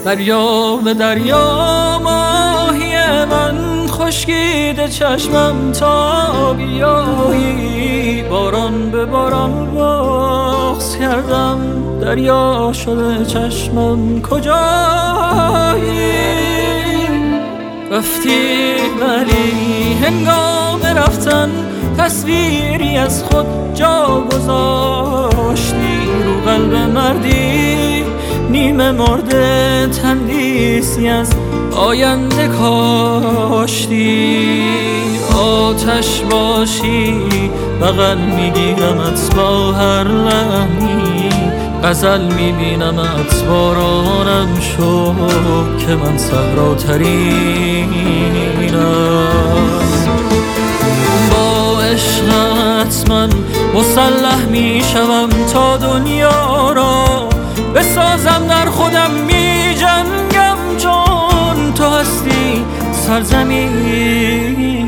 دریا به دریا ماهی من، خشکیده چشمم تا بیایی. باران به باران بغض کردم، دریا شده چشمم کجایی. رفتی ولی هنگام رفتن تصویری از خود جا گذاشتی. رو قلب مردی نیمه مرده تندیسی از آینده کاشتی. آتش باشی بغل میگیرمت با هر لحنی، غزل میبینمت بارانم شو که من صحراترینم. با عشقت من مسلح میشوم تا دنیا را بسازم، در خودم میجنگم چون تو هستی سرزمینم.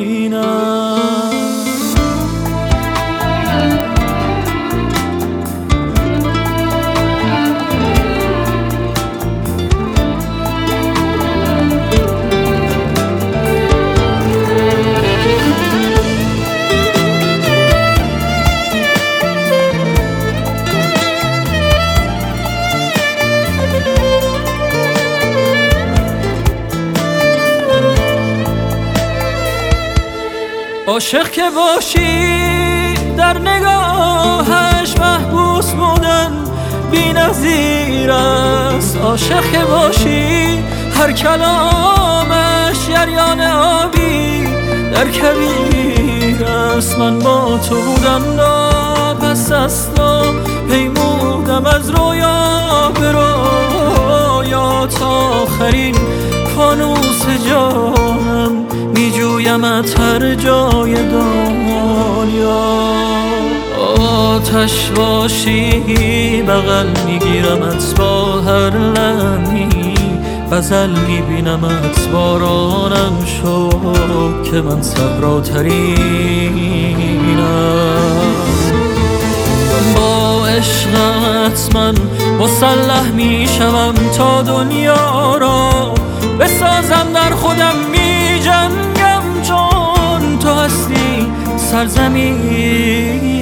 عاشق که باشی در نگاهش محبوس بودن بی‌نظیر است. عاشق که باشی هر کلامش جریان آبی در کبیر است. من با تو بودم پس از تو پیمودم از رویا به رویا، تا آخرین فانوس جانم میجویمت هر جای دنیا. آتش باشی بغل میگیرمت با هر لحنی، غزل میبینمت بارانم شو که من صحراترینم. با عشقت من مسلح میشوم تا دنیا را بسازم، در خودم میجنگم چون تو هستی سرزمین.